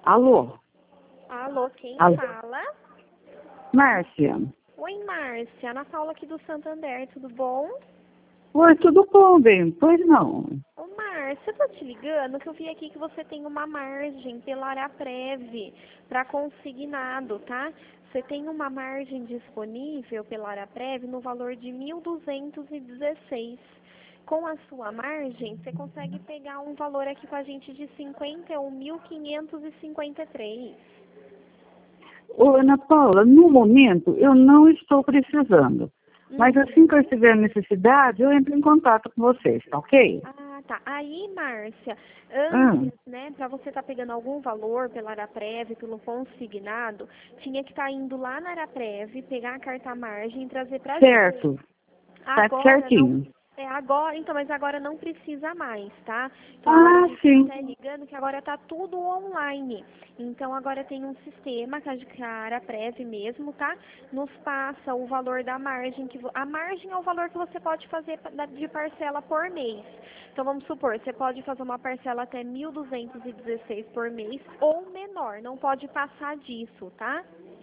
Alô? Alô, quem Alô? fala? Márcia. Oi, Márcia. Ana Paula aqui do Santander, tudo bom? Oi, tudo bom, bem? Pois não. Ô, Márcia, eu tô te ligando que eu vi aqui que você tem uma margem pela Araprev para consignado, tá? Você tem uma margem disponível pela Araprev no valor de 1.216. Com a sua margem, você consegue pegar um valor aqui com a gente de 51.553. Ô, Ana Paula, no momento eu não estou precisando. Mas assim que eu tiver necessidade, eu entro em contato com vocês, tá ok? Ah, tá. Aí, Márcia, Ah, antes, né, para você estar pegando algum valor pela Araprev, pelo consignado, tinha que estar indo lá na Araprev, pegar a carta margem e trazer pra gente. certo. Tá Agora não. certinho. Agora, então, mas agora não precisa mais, tá? Então agora a Ah, gente está sim. até ligando que agora tá tudo online. Então agora tem um sistema que a Araprev mesmo, tá? Nos passa o valor da margem a margem é o valor que você pode fazer de parcela por mês. Então vamos supor, você pode fazer uma parcela até 1.216 por mês ou menor, não pode passar disso, tá?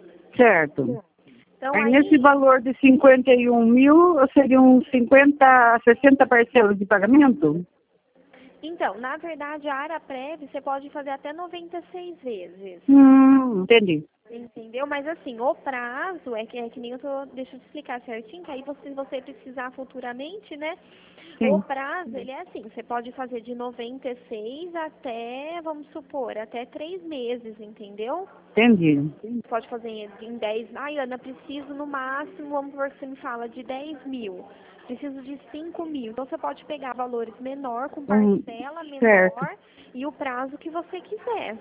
Certo. Então Aí nesse aí valor de 51 mil, seriam 50, 60 parcelas de pagamento? Então, na verdade, a Araprev você pode fazer até 96 vezes. Entendi. Entendeu? Mas assim, o prazo é que nem eu tô. Deixa eu te explicar certinho, que aí se você precisar futuramente, né? O Sim, prazo, ele é assim, você pode fazer de 96 até, vamos supor, até 3 meses, entendeu? entendi. Pode fazer em 10. Ai, Ana, preciso no máximo, vamos supor que você me fala, de 10 mil. Preciso de 5 mil. Então você pode pegar valores menor, com parcela Certo. menor e o prazo que você quiser.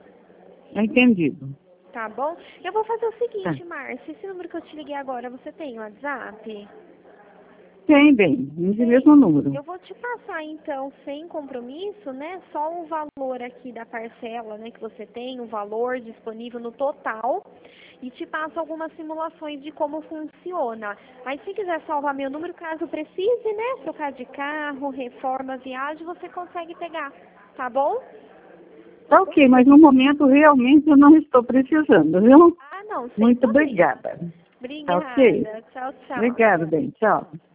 Entendido. Tá bom? Eu vou fazer o Tá. seguinte, Márcia. Esse número que eu te liguei agora, você tem WhatsApp? Tem, bem, esse Tem. mesmo número. Eu vou te passar então, sem compromisso, né? Só o valor aqui da parcela, né, que você tem, o valor disponível no total. E te passo algumas simulações de como funciona. Aí se quiser salvar meu número, caso precise, né? Trocar de carro, reforma, viagem, você consegue pegar. Tá bom? Tá ok, mas no momento realmente eu não estou precisando, viu? Ah, não, sem Muito problema. obrigada. Tá ok? Obrigada. Tchau, tchau. Obrigada, bem. Tchau.